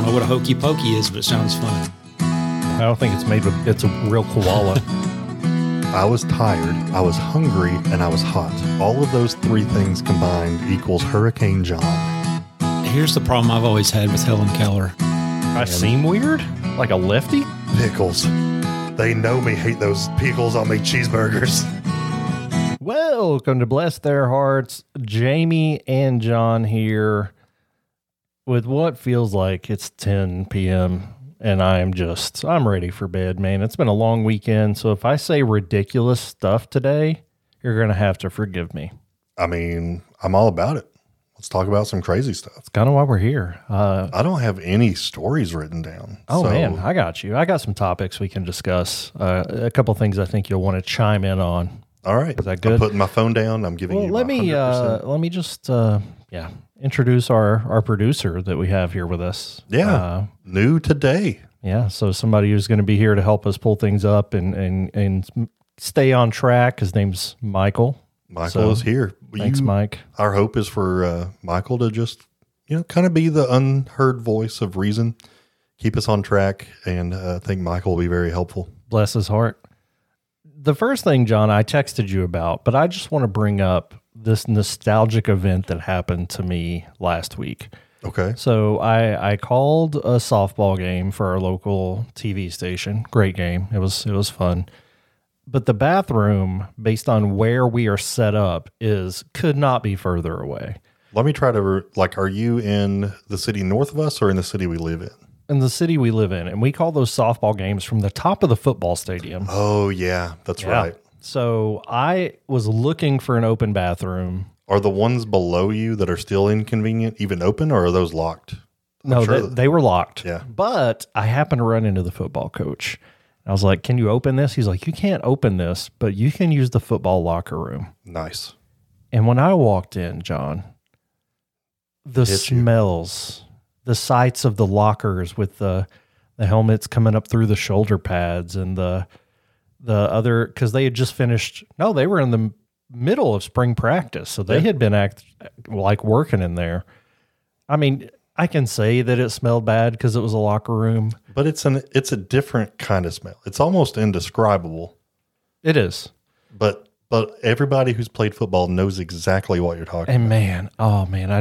know what a hokey pokey is, but it sounds fun. I don't think it's made with, it's a real koala. I was tired, I was hungry, and I was hot. All of those three things combined equals Hurricane John. Here's the problem I've always had with Helen Keller. I seem weird? Like a lefty? Pickles. They know me hate those pickles on my cheeseburgers. Welcome to Bless Their Hearts. Jamie and John here with what feels like it's 10 p.m. and I'm ready for bed, man. It's been a long weekend, so if I say ridiculous stuff today, you're going to have to forgive me. I mean, I'm all about it. Let's talk about some crazy stuff. That's kind of why we're here. I don't have any stories written down. Man, I got you. I got some topics we can discuss. A couple things I think you'll want to chime in on. All right. Is that good? I'm putting my phone down. I'm giving you let my me 100%. let me just introduce our producer that we have here with us. Yeah. New today. Yeah, so somebody who's going to be here to help us pull things up and stay on track. His name's Michael. Michael is here. Thanks, Mike. Our hope is for Michael to just, kind of be the unheard voice of reason, keep us on track, and I think Michael will be very helpful. Bless his heart. The first thing, John, I texted you about, but I just want to bring up this nostalgic event that happened to me last week. Okay. So I called a softball game for our local TV station. Great game. It was fun. But the bathroom, based on where we are set up, could not be further away. Let me try to, are you in the city north of us or in the city we live in? In the city we live in. And we call those softball games from the top of the football stadium. Oh, yeah. That's right. So I was looking for an open bathroom. Are the ones below you that are still inconvenient even open, or are those locked? No, they were locked. Yeah. But I happened to run into the football coach. I was like, can you open this? He's like, you can't open this, but you can use the football locker room. Nice. And when I walked in, John, the smells, the sights of the lockers with the helmets coming up through the shoulder pads and the other, because they had just finished, they were in the middle of spring practice. So they had been working in there. I mean, I can say that it smelled bad because it was a locker room. But it's a different kind of smell. It's almost indescribable. It is. But everybody who's played football knows exactly what you're talking about. And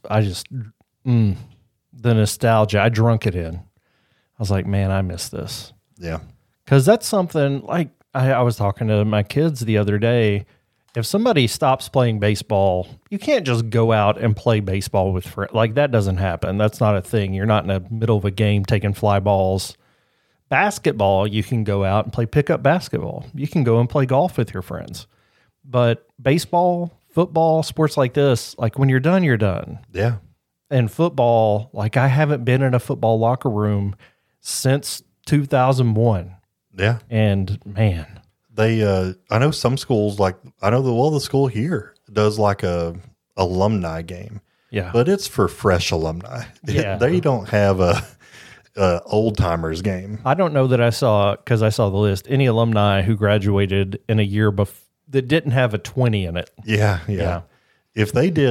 the nostalgia, I drunk it in. I was like, man, I miss this. Yeah. Because that's something like I was talking to my kids the other day. If somebody stops playing baseball, you can't just go out and play baseball with friends. Like, that doesn't happen. That's not a thing. You're not in the middle of a game taking fly balls. Basketball, you can go out and play pickup basketball. You can go and play golf with your friends. But baseball, football, sports like this, when you're done, you're done. Yeah. And football, I haven't been in a football locker room since 2001. Yeah. And man, I know some schools, the school here does a alumni game. Yeah. But it's for fresh alumni. Yeah. They don't have a old timers game. I don't know that I saw the list, any alumni who graduated in a year that didn't have a 20 in it. Yeah. If they did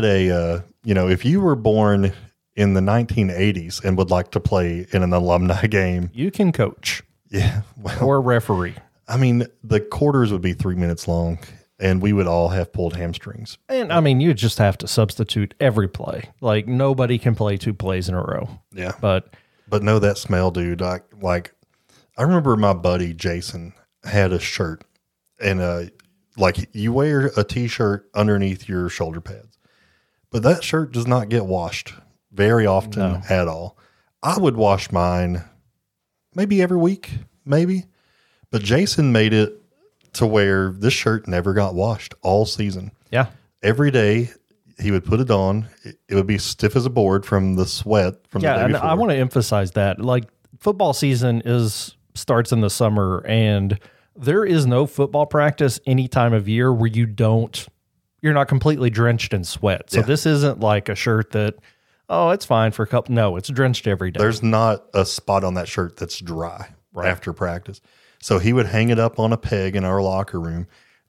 if you were born in the 1980s and would like to play in an alumni game, you can coach. Yeah. Or referee. I mean, the quarters would be 3 minutes long, and we would all have pulled hamstrings. And you just have to substitute every play. Nobody can play 2 plays in a row. Yeah. But no, that smell, dude. I remember my buddy Jason had a shirt, and you wear a t-shirt underneath your shoulder pads, but that shirt does not get washed very often at all. I would wash mine maybe every week, maybe. But Jason made it to where this shirt never got washed all season. Yeah. Every day he would put it on. It would be stiff as a board from the sweat from the day and before. I want to emphasize that. Football season starts in the summer, and there is no football practice any time of year where you're not completely drenched in sweat. So this isn't like a shirt that, it's fine for a couple. No, it's drenched every day. There's not a spot on that shirt that's dry after practice. So he would hang it up on a peg in our locker room.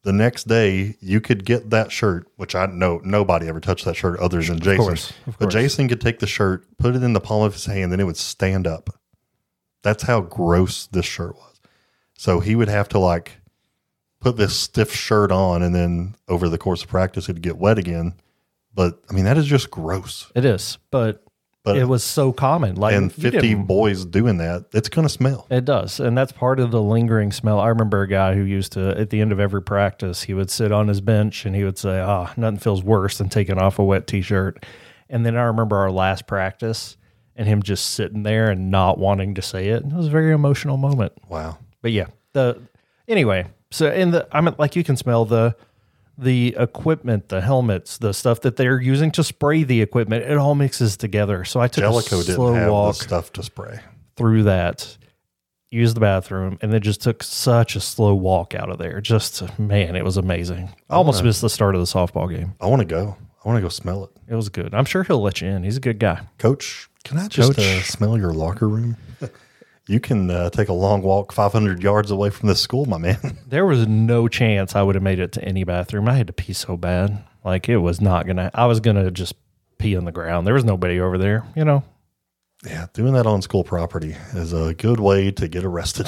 The next day, you could get that shirt, which I know nobody ever touched that shirt other than Jason. Of But course. Jason could take the shirt, put it in the palm of his hand, and it would stand up. That's how gross this shirt was. So he would have to like put this stiff shirt on, and then over the course of practice, it'd get wet again. But I mean, that is just gross. It is, but it was so common. Like, And you 50 didn't- boys doing that, it's going to smell. It does. And that's part of the lingering smell. I remember a guy who used to, at the end of every practice, he would sit on his bench and he would say, nothing feels worse than taking off a wet t-shirt. And then I remember our last practice and him just sitting there and not wanting to say it. It was a very emotional moment. Wow. But yeah, anyway, so like you can smell the equipment, the helmets, the stuff that they're using to spray the equipment. It all mixes together. So I took Jellicoe a didn't slow have the walk stuff to spray. through that, used the bathroom, and then just took such a slow walk out of there. Man, it was amazing. I almost missed the start of the softball game. I want to go. I want to go smell it. It was good. I'm sure he'll let you in. He's a good guy. Coach, can I just Coach. smell your locker room? You can take a long walk 500 yards away from this school, my man. There was no chance I would have made it to any bathroom. I had to pee so bad. Like, it was not going to, I was going to just pee on the ground. There was nobody over there, you know. Yeah, doing that on school property is a good way to get arrested.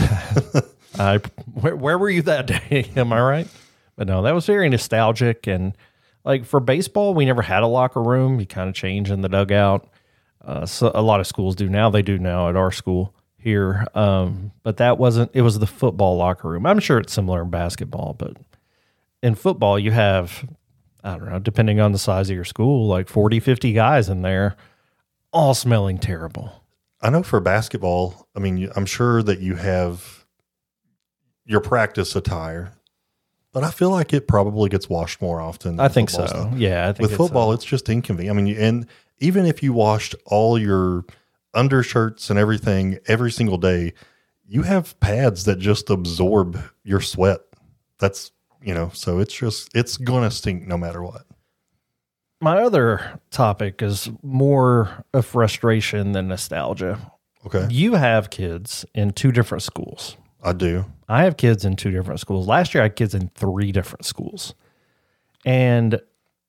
Where were you that day? Am I right? But no, that was very nostalgic. And like for baseball, we never had a locker room. You kind of change in the dugout. So a lot of schools do now. They do now at our school here. But that wasn't, it was the football locker room. I'm sure it's similar in basketball, but in football, you have, I don't know, depending on the size of your school, like 40, 50 guys in there, all smelling terrible. I know for basketball, I mean, I'm sure that you have your practice attire, but I feel like it probably gets washed more often. I think football so. stuff. Yeah. I think With football, it's just inconvenient. I mean, and even if you washed all your undershirts and everything every single day, you have pads that just absorb your sweat. That's, so it's going to stink no matter what. My other topic is more of frustration than nostalgia. Okay. You have kids in 2 different schools. I do. I have kids in 2 different schools. Last year, I had kids in 3 different schools. And,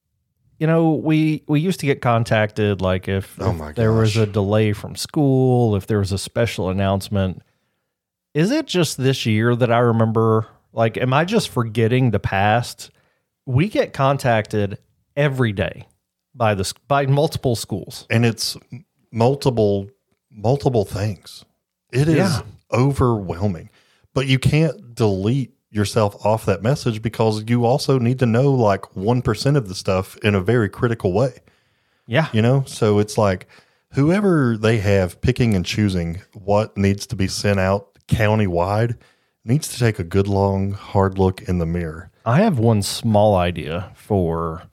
we used to get contacted, like if there was a delay from school, if there was a special announcement. Is it just this year that I remember, like, am I just forgetting the past? We get contacted every day by multiple schools. And it's multiple things. It is overwhelming. But you can't delete yourself off that message because you also need to know like 1% of the stuff in a very critical way. Yeah. So it's like whoever they have picking and choosing what needs to be sent out countywide needs to take a good, long, hard look in the mirror. I have one small idea for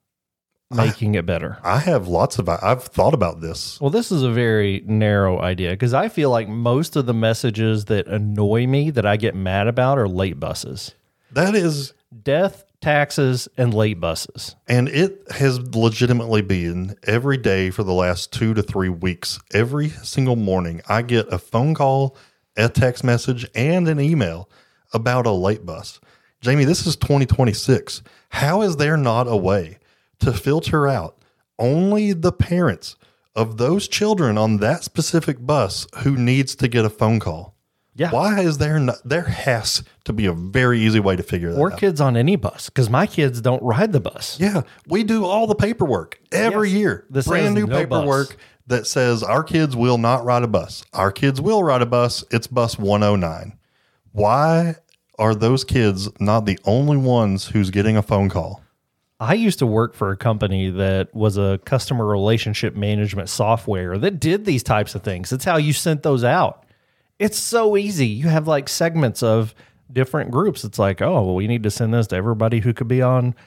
making it better. I have I've thought about this. Well, this is a very narrow idea because I feel like most of the messages that annoy me that I get mad about are late buses. That is Death, taxes, and late buses. And it has legitimately been every day for the last 2 to 3 weeks. Every single morning, I get a phone call, a text message, and an email about a late bus. Jamie, this is 2026. How is there not a way to filter out only the parents of those children on that specific bus who needs to get a phone call? Yeah. Why is there not? There has to be a very easy way to figure that Or out. kids on any bus because my kids don't ride the bus. Yeah, we do all the paperwork every Yes. year. This Brand says new no paperwork bus. that says our kids will not ride a bus. Our kids will ride a bus. It's bus 109. Why are those kids not the only ones who's getting a phone call? I used to work for a company that was a customer relationship management software that did these types of things. It's how you sent those out. It's so easy. You have like segments of different groups. It's like, oh, well, we need to send this to everybody who could be on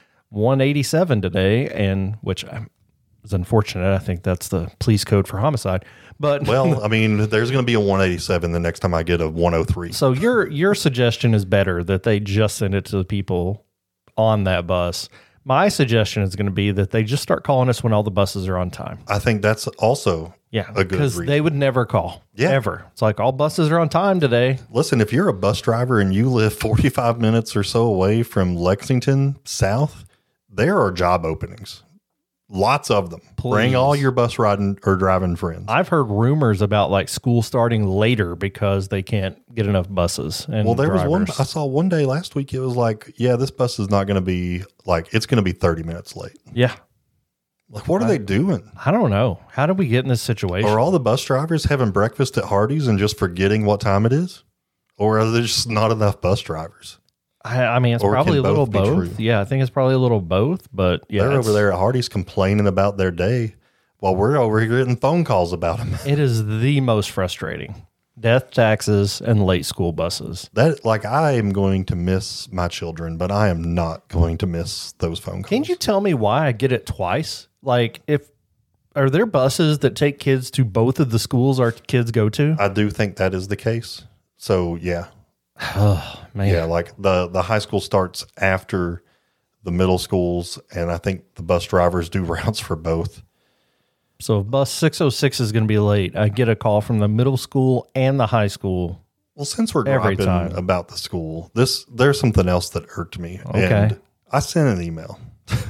187 today, and which is unfortunate. I think that's the police code for homicide. But Well, I mean, there's going to be a 187 the next time I get a 103. so your suggestion is better that they just send it to the people on that bus. My suggestion is going to be that they just start calling us when all the buses are on time. I think that's also Yeah, a good because reason. they would never call. Yeah. Ever. It's like all buses are on time today. Listen, if you're a bus driver and you live 45 minutes or so away from Lexington South, there are job openings. Lots of them. Bring Please. all your bus riding or driving friends. I've heard rumors about like school starting later because they can't get enough buses. And Well, there was one, drivers. I saw one day last week, it was like, yeah, this bus is not going to be like, it's going to be 30 minutes late. Yeah. Like, what are they doing? I don't know. How did we get in this situation? Are all the bus drivers having breakfast at Hardee's and just forgetting what time it is? Or are there just not enough bus drivers? I mean, it's Or probably a can little both be both. true? Yeah, I think it's probably a little both. But yeah, They're it's- over there at Hardee's complaining about their day while we're over here getting phone calls about them. It is the most frustrating. Death, taxes, and late school buses. That, like, I am going to miss my children, but I am not going to miss those phone calls. Can you tell me why I get it twice? Like, are there buses that take kids to both of the schools our kids go to? I do think that is the case. So, yeah. Oh, man. Yeah, like the high school starts after the middle schools, and I think the bus drivers do routes for both. So if bus 606 is going to be late, I get a call from the middle school and the high school. Well, since we're Every griping time. about the school, there's something else that irked me. Okay. And I sent an email.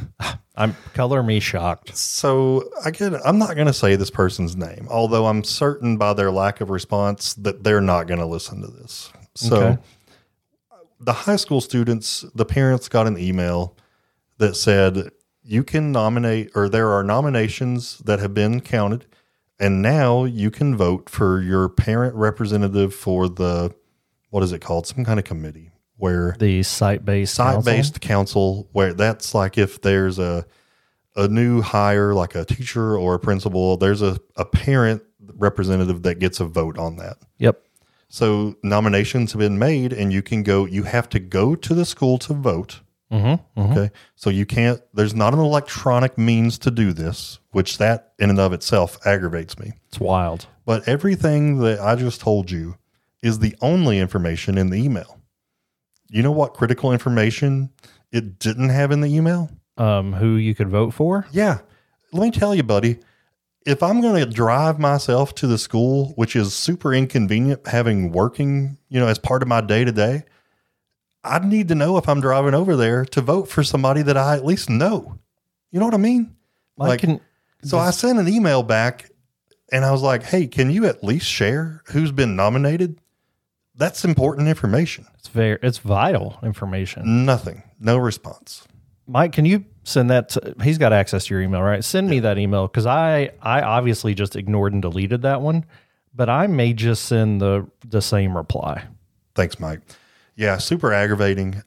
Color me shocked. So I'm not going to say this person's name, although I'm certain by their lack of response that they're not going to listen to this. So Okay. the high school students, the parents got an email that said, you can nominate, or there are nominations that have been counted, and now you can vote for your parent representative for the, what is it called? Some kind of committee where The site-based site-based council, where that's like if there's a new hire, like a teacher or a principal, there's a parent representative that gets a vote on that. Yep. So nominations have been made, and you have to go to the school to vote. Mm-hmm. Okay. So there's not an electronic means to do this, which that in and of itself aggravates me. It's wild. But everything that I just told you is the only information in the email. You know what critical information it didn't have in the email? Who you could vote for? Yeah. Let me tell you, buddy, if I'm going to drive myself to the school, which is super inconvenient having working, as part of my day to day, I'd need to know if I'm driving over there to vote for somebody that I at least know. You know what I mean? So I sent an email back and I was like, hey, can you at least share who's been nominated? That's important information. It's vital information. Nothing. No response. Mike, can you send that he's got access to your email, right? Send me that email, because I obviously just ignored and deleted that one, but I may just send the same reply. Thanks, Mike. Yeah, super aggravating.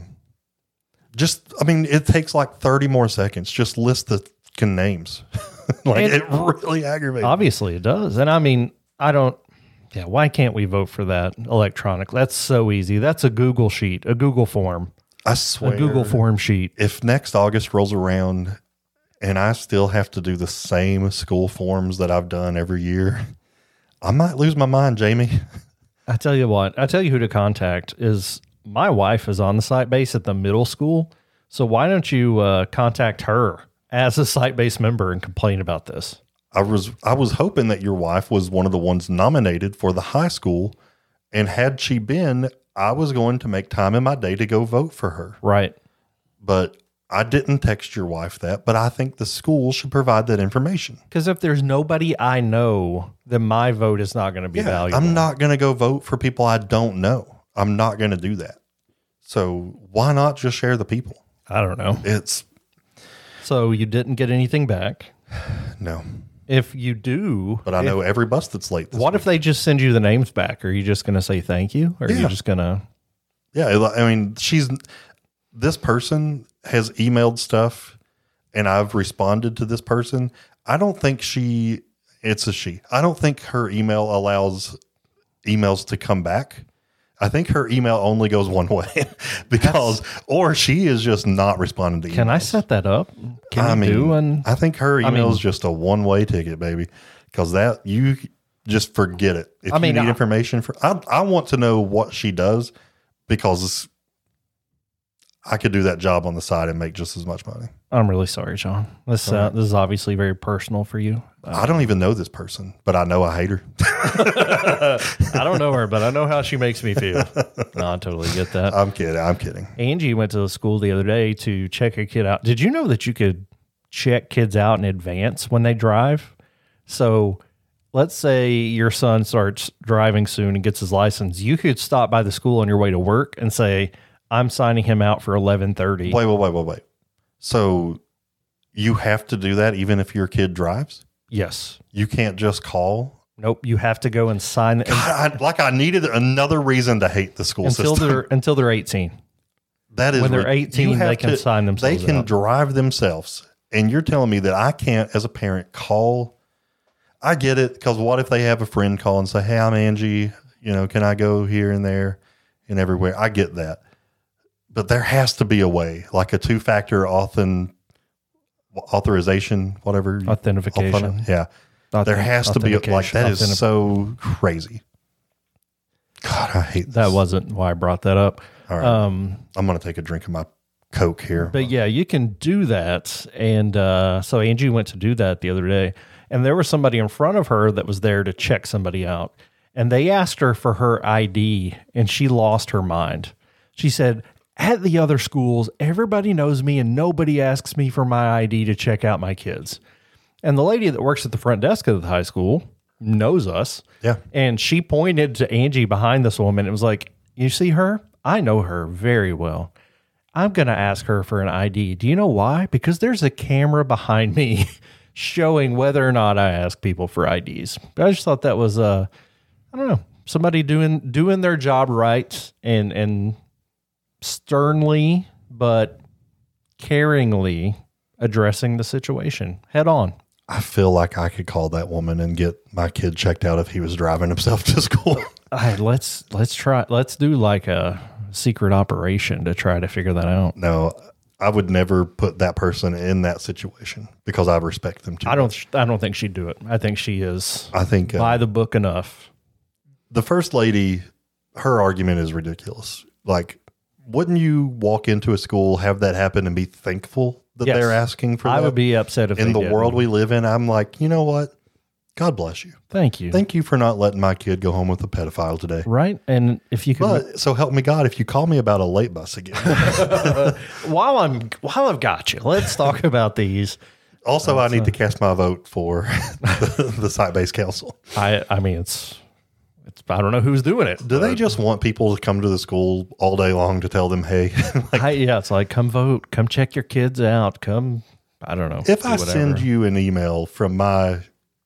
It takes like 30 more seconds. Just list the names. It really aggravates me. Obviously it does. And I mean, why can't we vote for that electronic? That's so easy. That's a Google sheet, a Google form, I swear. a Google form sheet. If next August rolls around and I still have to do the same school forms that I've done every year, I might lose my mind, Jamie. I tell you what, who to contact is my wife is on the site base at the middle school. So why don't you contact her as a site-based member and complain about this? I was hoping that your wife was one of the ones nominated for the high school, and had she been, I was going to make time in my day to go vote for her. Right. But I didn't text your wife that, but I think the school should provide that information. Because if there's nobody I know, then my vote is not going to be valuable. I'm not going to go vote for people I don't know. I'm not going to do that. So why not just share the people? I don't know. So you didn't get anything back. No. If you do, But I know every bus that's late this what week. if they just send you the names back? Are you just going to say thank you? Or are you Yeah. just going to? Yeah, I mean, this person has emailed stuff, and I've responded to this person. I don't think it's a she. I don't think her email allows emails to come back. I think her email only goes one way or she is just not responding to emails. Can I set that up? I think her email is just a one-way ticket, baby, because that you just forget it. If you need information I want to know what she does, because I could do that job on the side and make just as much money. I'm really sorry, John. This is obviously very personal for you. I don't even know this person, but I know I hate her. I don't know her, but I know how she makes me feel. No, I totally get that. I'm kidding. Angie went to the school the other day to check a kid out. Did you know that you could check kids out in advance when they drive? So let's say your son starts driving soon and gets his license. You could stop by the school on your way to work and say, I'm signing him out for 11:30. Wait. So you have to do that even if your kid drives? Yes. You can't just call? Nope. You have to go and sign it I needed another reason to hate the school system. until they're 18. That is when they're 18, they can sign themselves They can out. drive themselves. And you're telling me that I can't, as a parent, call? I get it, because what if they have a friend call and say, hey, I'm Angie, can I go here and there and everywhere? I get that. But there has to be a way, like a two-factor authorization, whatever. Authentication. Yeah. There has to be, like, that is so crazy. God, I hate this. That wasn't why I brought that up. All right. I'm going to take a drink of my Coke here. But yeah, you can do that. And so Angie went to do that the other day. And there was somebody in front of her that was there to check somebody out. And they asked her for her ID, and she lost her mind. She said, at the other schools, everybody knows me and nobody asks me for my ID to check out my kids. And the lady that works at the front desk of the high school knows us. Yeah. And she pointed to Angie behind this woman. It was like, you see her? I know her very well. I'm going to ask her for an ID. Do you know why? Because there's a camera behind me showing whether or not I ask people for IDs. But I just thought that was, I don't know, somebody doing their job right and sternly but caringly addressing the situation head on. I feel like I could call that woman and get my kid checked out if he was driving himself to school. All right, let's do like a secret operation to try to figure that out. No, I would never put that person in that situation because I respect them too. I don't think she'd do it. I think she is. I think by the book enough. The first lady, her argument is ridiculous. Like, wouldn't you walk into a school, have that happen, and be thankful that Yes. they're asking for that? I would be upset if in they the didn't. world we live in. I'm like, you know what? God bless you. Thank you. Thank you for not letting my kid go home with a pedophile today. Right, and if you could, But so help me God, if you call me about a late bus again. while I've got you, let's talk about these. Also, I need to cast my vote for the site-based council. I mean, it's I don't know who's doing it. Do they just want people to come to the school all day long to tell them, hey, Yeah, it's like, come vote, come check your kids out, come. I don't know. if do I whatever. send you an email from my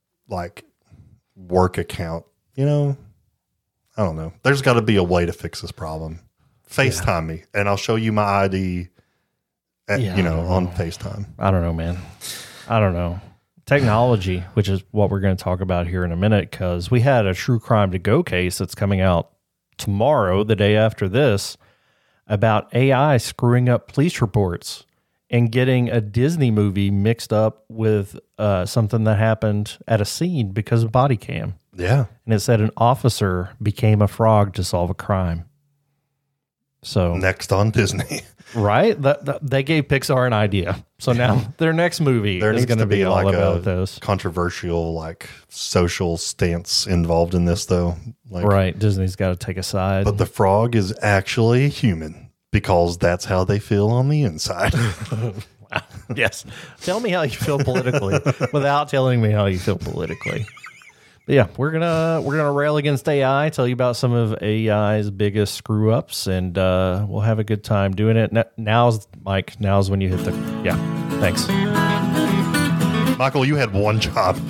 work account, I don't know. There's got to be a way to fix this problem. FaceTime me, and I'll show you my ID. On FaceTime. I don't know, man. I don't know. Technology, which is what we're going to talk about here in a minute, because we had a True Crime to Go case that's coming out tomorrow, the day after this, about AI screwing up police reports and getting a Disney movie mixed up with something that happened at a scene because of body cam. Yeah. And it said an officer became a frog to solve a crime. So Next on Disney. right, they gave Pixar an idea. So now their next movie There is needs going to to be all like about a this. controversial, social stance involved in this, though. Right, Disney's got to take a side. But the frog is actually human because that's how they feel on the inside. Yes, tell me how you feel politically without telling me how you feel politically. But yeah, we're gonna rail against AI, tell you about some of AI's biggest screw ups, and we'll have a good time doing it. Now's when you hit the Thanks. Michael, you had one job.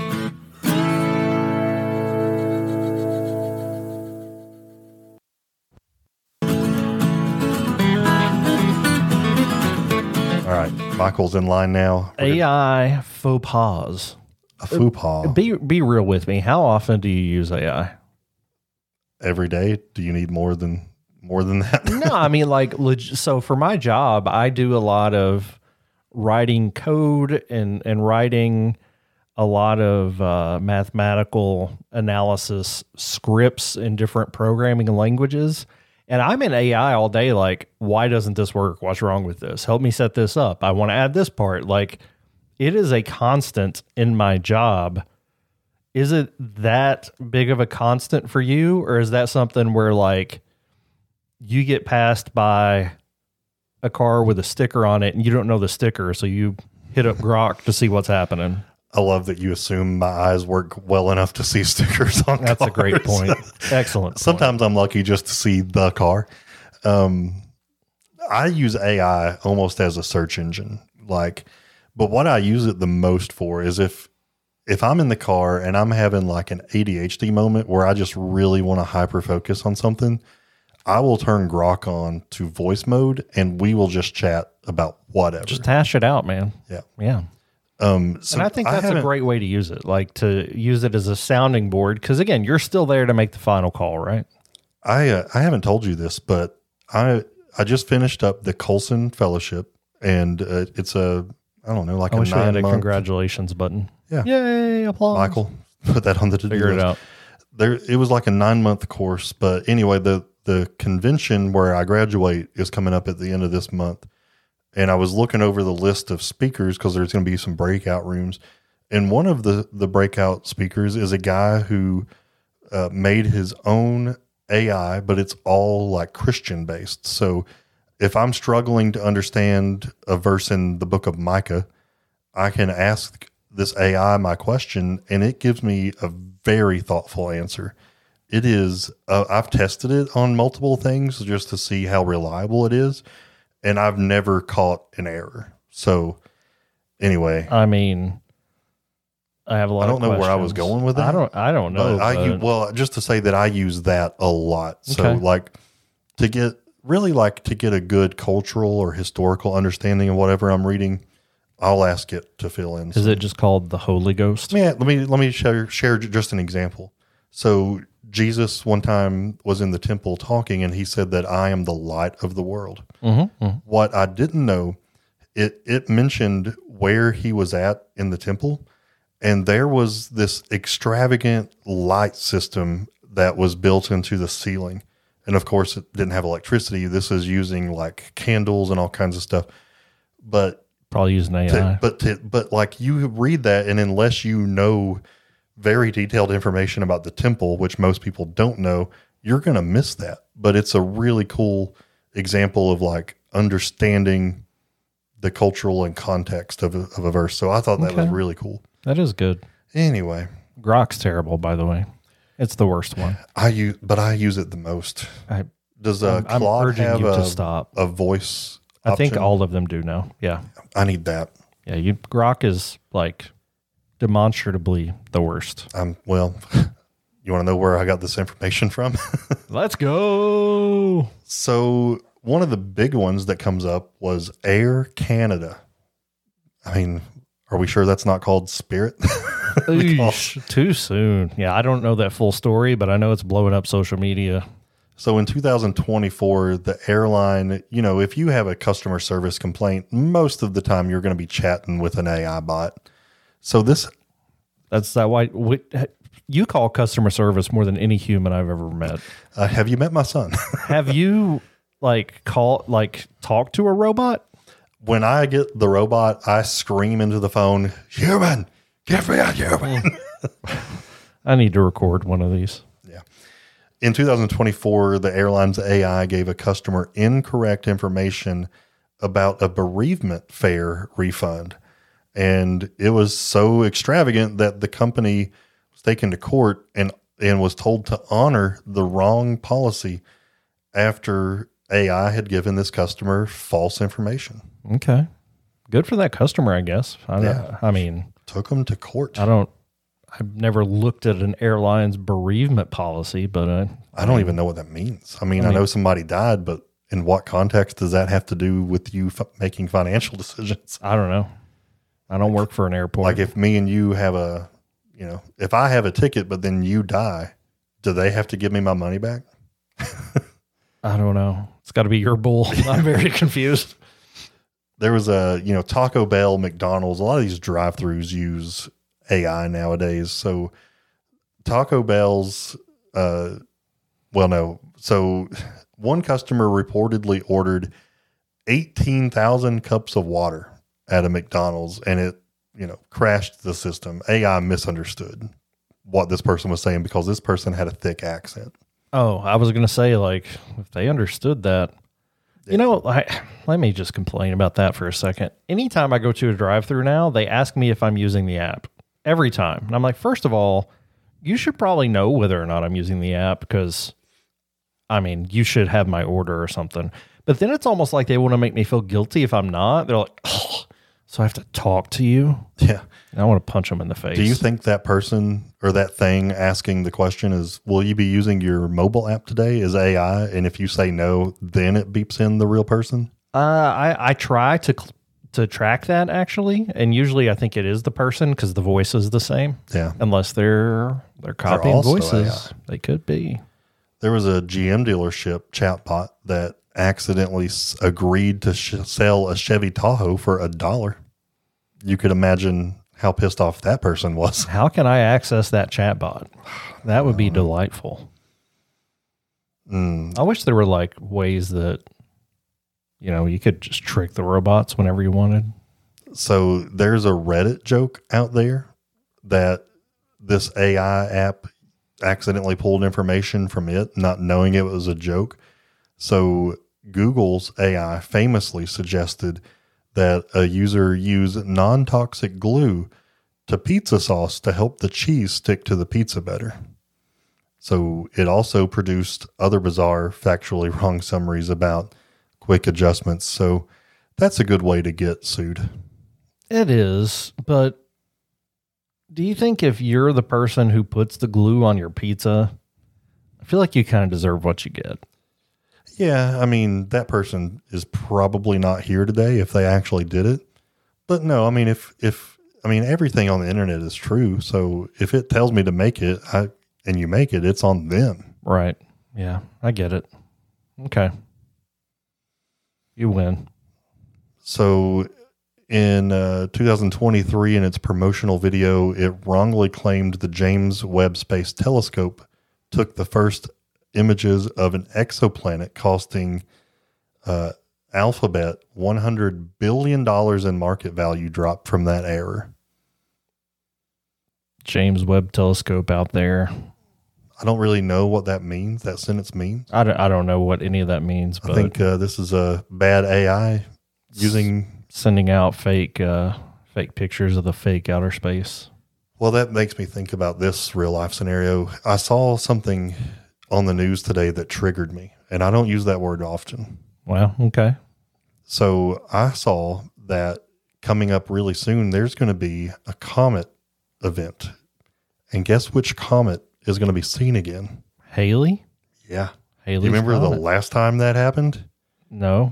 All right, Michael's in line now. AI faux pas. A faux pas. Be real with me. How often do you use AI? Every day? Do you need more than that? No, I mean, so for my job, I do a lot of writing code and writing a lot of mathematical analysis scripts in different programming languages. And I'm in AI all day. Like, why doesn't this work? What's wrong with this? Help me set this up. I want to add this part. Like, it is a constant in my job. Is it that big of a constant for you? Or is that something where like you get passed by a car with a sticker on it and you don't know the sticker, so you hit up Grok to see what's happening? I love that you assume my eyes work well enough to see stickers on That's cars. a great point. Excellent point. Sometimes I'm lucky just to see the car. I use AI almost as a search engine. But what I use it the most for is if I'm in the car and I'm having like an ADHD moment where I just really want to hyper focus on something, I will turn Grok on to voice mode and we will just chat about whatever. Just hash it out, man. Yeah. Yeah. So And I think that's a great way to use it, like to use it as a sounding board. Because again, you're still there to make the final call, right? I haven't told you this, but I just finished up the Colson Fellowship, and it's I don't know, like I a wish we had a 9-month. congratulations button. Yeah. Yay, applause. Michael, put that on the to-do Figure it list. out. It was like a 9-month course, but anyway, the convention where I graduate is coming up at the end of this month. And I was looking over the list of speakers because there's going to be some breakout rooms. And one of the breakout speakers is a guy who made his own AI, but it's all like Christian based. So if I'm struggling to understand a verse in the book of Micah, I can ask this AI my question and it gives me a very thoughtful answer. It is, I've tested it on multiple things just to see how reliable it is. And I've never caught an error. So anyway, I mean, I have a lot. I don't of know where I was questions. going with that. I don't know. But just to say that I use that a lot. So Okay. like to get a good cultural or historical understanding of whatever I'm reading, I'll ask it to fill in. Is it just called the Holy Ghost? Yeah, let me share just an example. So Jesus one time was in the temple talking, and he said that I am the light of the world. What I didn't know, it mentioned where he was at in the temple, and there was this extravagant light system that was built into the ceiling. And of course, it didn't have electricity. This is using like candles and all kinds of stuff. But Probably using AI. but like you read that, and unless you know very detailed information about the temple, which most people don't know, you're going to miss that. But it's a really cool example of like understanding the cultural and context of a verse. So I thought that was really cool. That is good. Anyway, Grok's terrible, by the way. It's the worst one. I use it the most. Does I'm Claude urging have you to stop. a voice I think option? all of them do now. Yeah. I need that. Yeah. Grok is like demonstrably the worst. Well, you want to know where I got this information from? Let's go. So one of the big ones that comes up was Air Canada. I mean, are we sure that's not called Spirit? Eesh, too soon. Yeah, I don't know that full story, but I know it's blowing up social media. So in 2024, the airline, if you have a customer service complaint, most of the time you're going to be chatting with an AI bot. So That's that why you call customer service more than any human I've ever met. have you met my son? Have you talked to a robot? When I get the robot, I scream into the phone, "Human, give me a human." I need to record one of these. Yeah. In 2024, the airline's AI gave a customer incorrect information about a bereavement fare refund. And it was so extravagant that the company was taken to court and was told to honor the wrong policy after AI had given this customer false information. Okay. Good for that customer, I guess. I mean, Took them to court. I've never looked at an airline's bereavement policy, but I don't even know what that means. I mean, I know somebody died, but in what context does that have to do with you making financial decisions? I don't know. I don't work for an airport. Like if me and you have if I have a ticket, but then you die, do they have to give me my money back? I don't know. It's got to be your bull. I'm very confused. There was Taco Bell, McDonald's, a lot of these drive-thrus use AI nowadays. So Taco Bell's Well, no. So one customer reportedly ordered 18,000 cups of water at a McDonald's, and it, crashed the system. AI misunderstood what this person was saying because this person had a thick accent. Oh, I was going to say, like, if they understood that, let me just complain about that for a second. Anytime I go to a drive-thru now, they ask me if I'm using the app every time. And I'm like, first of all, you should probably know whether or not I'm using the app because, you should have my order or something. But then it's almost like they want to make me feel guilty if I'm not. They're like, oh, so I have to talk to you? Yeah. And I want to punch them in the face. Do you think that person or that thing asking the question is, will you be using your mobile app today? Is AI? And if you say no, then it beeps in the real person? I try to track that, actually. And usually I think it is the person because the voice is the same. Yeah. Unless they're copying also voices. AI. They could be. There was a GM dealership chatbot that accidentally agreed to sell a Chevy Tahoe for $1. You could imagine how pissed off that person was. How can I access that chatbot? That would be delightful. I wish there were like ways that, you could just trick the robots whenever you wanted. So there's a Reddit joke out there that this AI app accidentally pulled information from it, not knowing it was a joke. So Google's AI famously suggested that a user use non-toxic glue to pizza sauce to help the cheese stick to the pizza better. So it also produced other bizarre, factually wrong summaries about quick adjustments. So that's a good way to get sued. It is, but do you think if you're the person who puts the glue on your pizza, I feel like you kind of deserve what you get? Yeah, that person is probably not here today if they actually did it. But no, if everything on the internet is true. So if it tells me to make it, and you make it, it's on them. Right. Yeah, I get it. Okay. You win. So in 2023, in its promotional video, it wrongly claimed the James Webb Space Telescope took the first images of an exoplanet costing Alphabet $100 billion in market value dropped from that error. James Webb Telescope out there. I don't really know what that means, that sentence means. I don't know what any of that means. But I think this is a bad AI sending out fake pictures of the fake outer space. Well, that makes me think about this real life scenario. I saw something on the news today that triggered me, and I don't use that word often. Wow. Okay. So I saw that coming up really soon, there's going to be a comet event. And guess which comet is going to be seen again? Haley? Yeah. Haley's You remember comet. the last time that happened? No.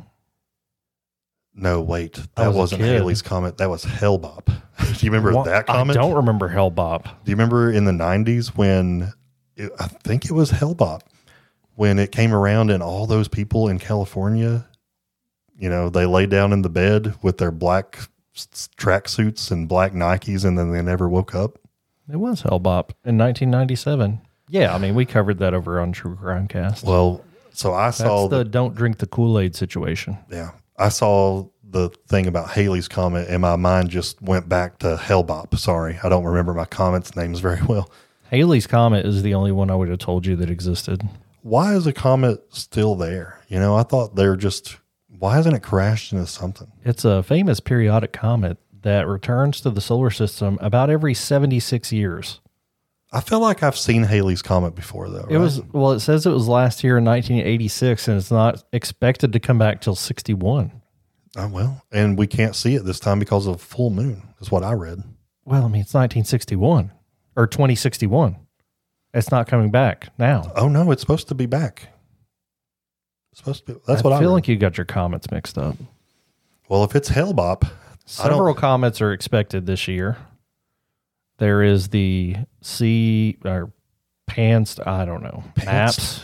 No, wait. I That was a wasn't kid. Haley's comet. That was Hale-Bopp. Do you remember that comet? I don't remember Hale-Bopp. Do you remember in the 90s when I think it was Hale-Bopp, when it came around and all those people in California, they laid down in the bed with their black tracksuits and black Nikes, and then they never woke up? It was Hale-Bopp in 1997. Yeah, we covered that over on True Crime Cast. Well, so I saw That's the don't drink the Kool-Aid situation. Yeah. I saw the thing about Haley's comet and my mind just went back to Hale-Bopp. Sorry. I don't remember my comet's names very well. Haley's Comet is the only one I would have told you that existed. Why is a comet still there? I thought why hasn't it crashed into something? It's a famous periodic comet that returns to the solar system about every 76 years. I feel like I've seen Haley's comet before, though. Right? It says it was last year in 1986, and it's not expected to come back till 61. Oh, well, and we can't see it this time because of full moon, is what I read. Well, it's 1961 or 2061. It's not coming back now. Oh, no, it's supposed to be back. It's supposed to be. That's what I feel read. like you got your comets mixed up. Well, if it's Hale-Bopp, several comets are expected this year. There is the I don't know. Maps.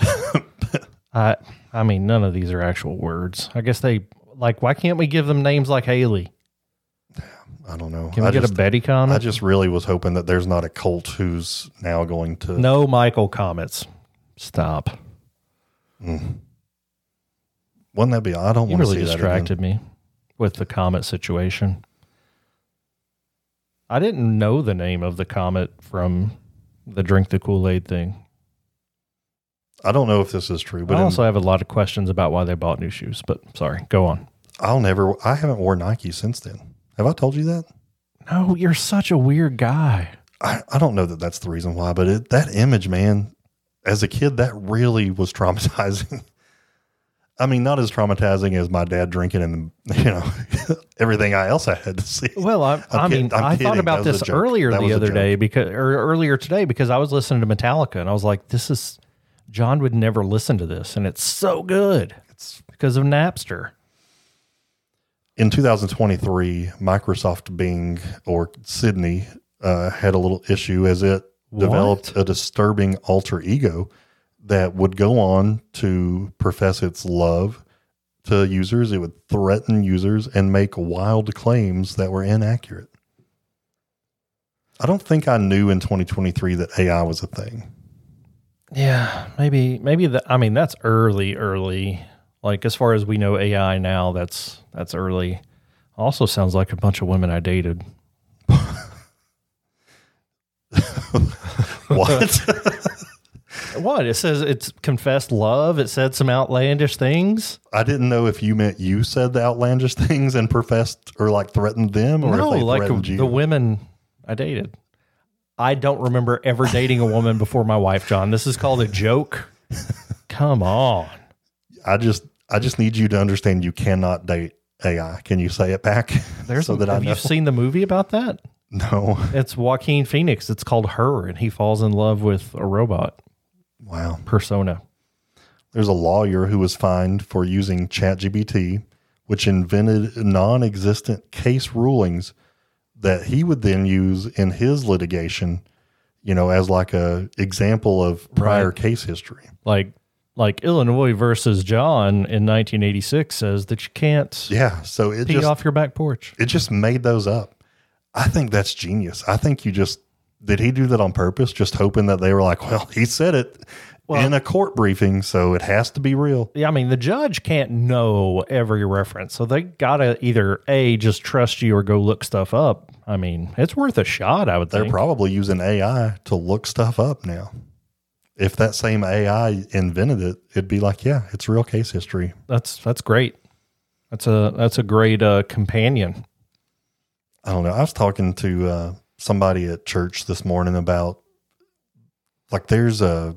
None of these are actual words. I guess why can't we give them names like Haley? I don't know. Can we get a Betty comet? I just really was hoping that there's not a cult who's now going to. No Michael comets. Stop. Wouldn't that be? I don't You want to really see distracted me with the comet situation. I didn't know the name of the comet from the Drink the Kool-Aid thing. I don't know if this is true, but I also have a lot of questions about why they bought new shoes, but sorry, go on. I haven't worn Nike since then. Have I told you that? No, you're such a weird guy. I don't know that that's the reason why, but that image, man, as a kid, that really was traumatizing. I mean, not as traumatizing as my dad drinking and, everything else I had to see. Well, I thought about this earlier today because I was listening to Metallica and I was like, John would never listen to this. And it's so good. It's because of Napster. In 2023, Microsoft Bing or Sydney had a little issue as it developed a disturbing alter ego that would go on to profess its love to users. It would threaten users and make wild claims that were inaccurate. I don't think I knew in 2023 that AI was a thing. Yeah, maybe that's early. Like as far as we know AI now, that's early. Also sounds like a bunch of women I dated. What? What? It says it's confessed love. It said some outlandish things. I didn't know if you meant you said the outlandish things and professed or like threatened them, or no, if they like threatened you. The women I dated. I don't remember ever dating a woman before my wife, John. This is called a joke. Come on. I just need you to understand you cannot date AI. Can you say it back? Have you seen the movie about that? No. It's Joaquin Phoenix. It's called Her, and he falls in love with a robot. Wow. Persona. There's a lawyer who was fined for using ChatGPT, which invented non-existent case rulings that he would then use in his litigation, as like a example of prior case history. Like Illinois versus John in 1986 says that you can't so pee off your back porch. It just made those up. I think that's genius. I think did he do that on purpose, just hoping that they were like, well, he said it in a court briefing, so it has to be real. Yeah, I mean, the judge can't know every reference, so they got to either A, just trust you or go look stuff up. I mean, it's worth a shot, I would think. They're probably using AI to look stuff up now. If that same AI invented it, it'd be like, yeah, it's real case history. That's great. That's a great companion. I don't know. I was talking to somebody at church this morning about like there's a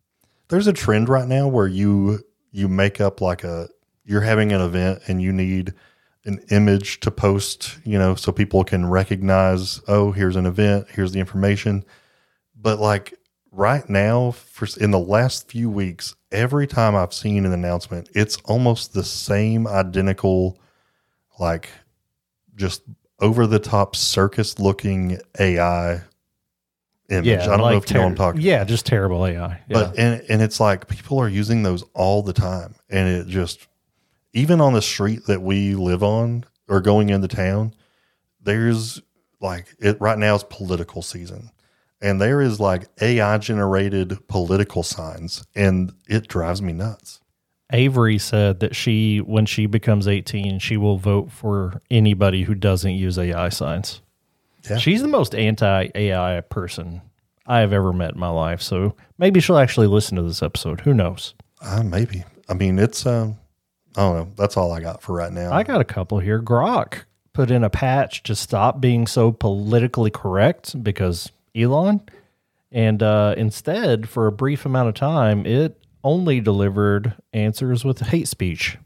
trend right now where you make up like you're having an event and you need an image to post, so people can recognize, oh, here's an event, here's the information. But like right now, in the last few weeks, every time I've seen an announcement, it's almost the same identical, like just over the top circus looking AI image. Yeah, I don't know if you know what I'm talking about. Yeah, just terrible AI. Yeah. But and it's like people are using those all the time. And it just, even on the street that we live on or going into town, there's like right now is political season. And there is like AI generated political signs, and it drives me nuts. Avery said that when she becomes 18, she will vote for anybody who doesn't use AI signs. Yeah. She's the most anti-AI person I have ever met in my life. So maybe she'll actually listen to this episode. Who knows? Maybe. I mean, it's, I don't know. That's all I got for right now. I got a couple here. Grok put in a patch to stop being so politically correct because Elon. And instead, for a brief amount of time, it only delivered answers with hate speech.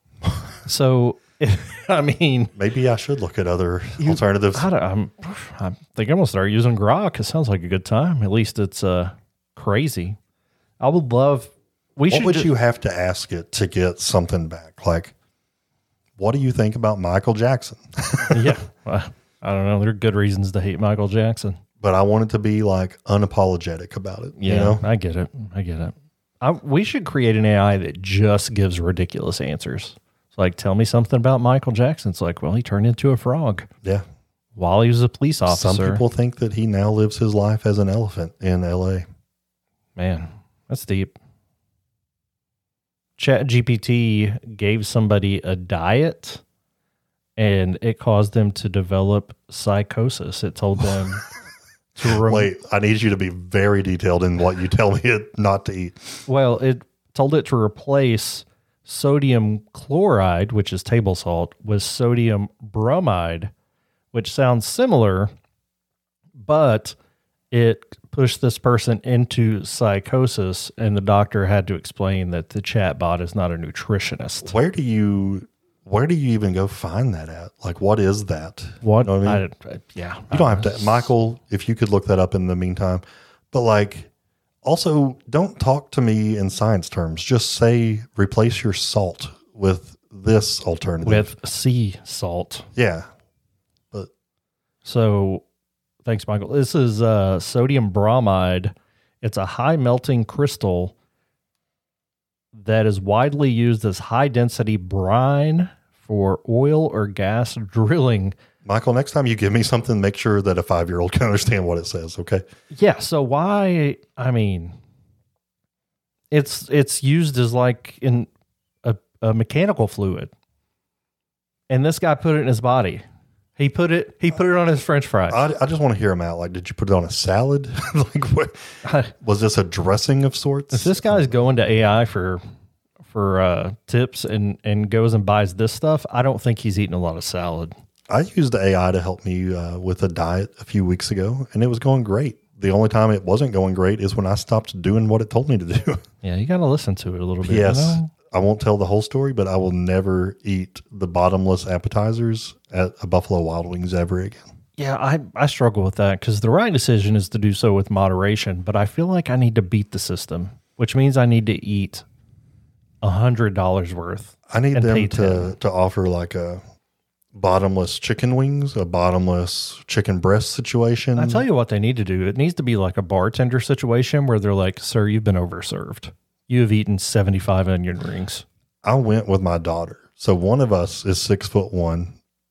So, I mean, maybe I should look at other alternatives. I think I'm going to start using Grok. It sounds like a good time. At least it's crazy. I would love. What would you have to ask it to get something back? Like, what do you think about Michael Jackson? Yeah, I don't know. There are good reasons to hate Michael Jackson. But I want it to be like unapologetic about it. Yeah, I get it. We should create an AI that just gives ridiculous answers. It's like, tell me something about Michael Jackson. It's like, well, he turned into a frog. Yeah. While he was a police officer. Some people think that he now lives his life as an elephant in LA. Man, that's deep. ChatGPT gave somebody a diet and it caused them to develop psychosis. It told them to Wait, I need you to be very detailed in what you tell me not to eat. Well, it told it to replace sodium chloride, which is table salt, with sodium bromide, which sounds similar, but it pushed this person into psychosis, and the doctor had to explain that the chatbot is not a nutritionist. Where do you even go find that at? Like, what is that? What? You know what I mean? You don't have to, Michael, if you could look that up in the meantime. But like, also, don't talk to me in science terms. Just say, replace your salt with this alternative. With sea salt. Yeah. But So, thanks, Michael. This is sodium bromide. It's a high melting crystal that is widely used as high density brine for oil or gas drilling. Michael, next time you give me something, make sure that a 5-year-old can understand what it says. Okay. Yeah. So why? I mean, it's used as like in a mechanical fluid, and this guy put it in his body. He put it on his French fries. I just want to hear him out. Like, did you put it on a salad? Like, what, was this a dressing of sorts? If this guy's going to AI for tips and goes and buys this stuff, I don't think he's eating a lot of salad. I used AI to help me with a diet a few weeks ago, and it was going great. The only time it wasn't going great is when I stopped doing what it told me to do. Yeah, you got to listen to it a little bit. Yes. You know? I won't tell the whole story, but I will never eat the bottomless appetizers at a Buffalo Wild Wings ever again. Yeah, I struggle with that because the right decision is to do so with moderation, but I feel like I need to beat the system, which means I need to eat $100 worth. I need and them pay 10. to offer like a bottomless chicken wings, a bottomless chicken breast situation. I tell you what they need to do. It needs to be like a bartender situation where they're like, sir, you've been overserved. You have eaten 75 onion rings. I went with my daughter. So one of us is 6'1",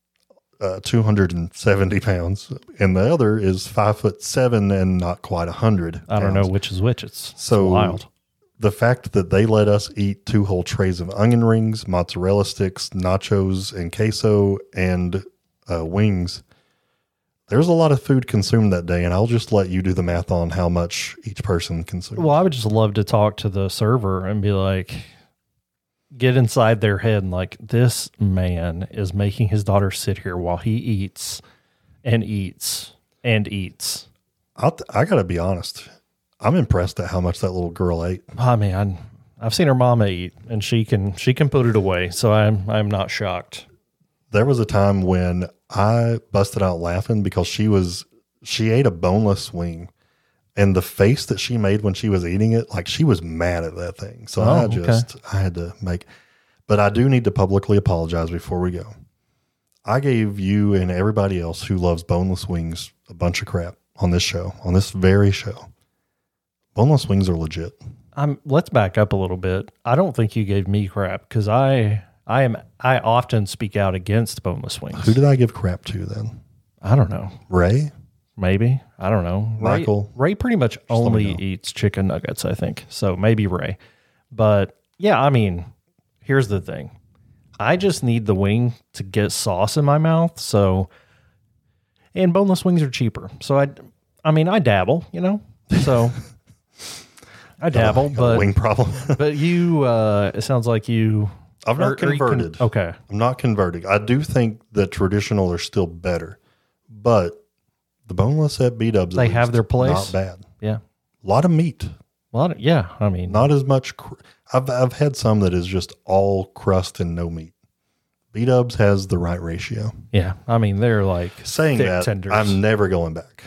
270 pounds, and the other is 5'7" and not quite 100 pounds. I don't know which is which. It's So wild. The fact that they let us eat 2 whole trays of onion rings, mozzarella sticks, nachos, and queso, and wings, there's a lot of food consumed that day, and I'll just let you do the math on how much each person consumes. Well, I would just love to talk to the server and be like, get inside their head and like, this man is making his daughter sit here while he eats and eats and eats. I got to be honest. I'm impressed at how much that little girl ate. I mean, I've seen her mama eat, and she can put it away. So I'm not shocked. There was a time when I busted out laughing because she ate a boneless wing, and the face that she made when she was eating it, like she was mad at that thing. So I had to make, but I do need to publicly apologize before we go. I gave you and everybody else who loves boneless wings a bunch of crap on this show, on this very show. Boneless wings are legit. Let's back up a little bit. I don't think you gave me crap because I often speak out against boneless wings. Who did I give crap to then? I don't know. Ray? Maybe. I don't know. Michael? Ray pretty much only eats chicken nuggets, I think. So maybe Ray. But yeah, I mean, here's the thing. I just need the wing to get sauce in my mouth. So, and boneless wings are cheaper. So I dabble, you know? So I dabble, Got a wing problem. but you, it sounds like you. I'm not converted. Okay. I'm not converting. I do think that traditional are still better, but the boneless at B-Dubs, They have their place. Not bad. Yeah. A lot of meat. Yeah. I mean, Not as much. I've had some that is just all crust and no meat. B-Dubs has the right ratio. yeah. I mean, they're like Saying thick that, tenders. I'm never going back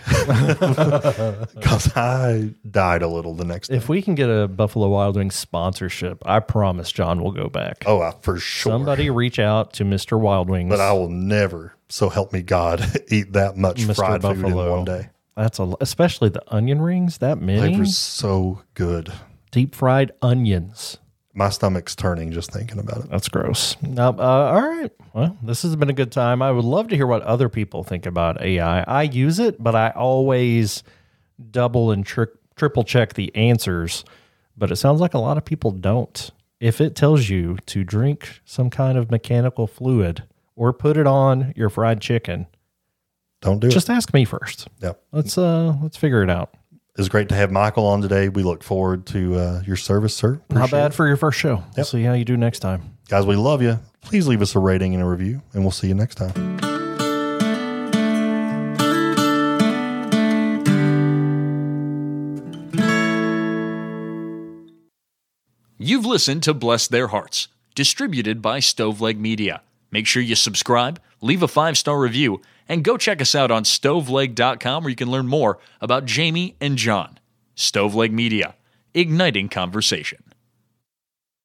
because I died a little the next day. If we can get a Buffalo Wild Wings sponsorship, I promise John will go back. Oh, for sure. Somebody reach out to Mr. Wild Wings. But I will never, so help me God, eat that much Mr. fried food in Buffalo. one day. That's especially the onion rings, that They many were so good. deep fried onions. My stomach's turning just thinking about it. That's gross. All right. Well, this has been a good time. I would love to hear what other people think about AI. I use it, but I always double and triple check the answers. But it sounds like a lot of people don't. if it tells you to drink some kind of mechanical fluid or put it on your fried chicken, don't do it. Just ask me first. Yep. Let's figure it out. It's great to have Michael on today. We look forward to your service, sir. Not bad for your first show. We'll see how you do next time. Guys, we love you. Please leave us a rating and a review, and we'll see you next time. You've listened to Bless Their Hearts, distributed by Stoveleg Media. Make sure you subscribe, leave a 5-star review, and go check us out on stoveleg.com where you can learn more about Jamie and John. Stoveleg Media, igniting conversation.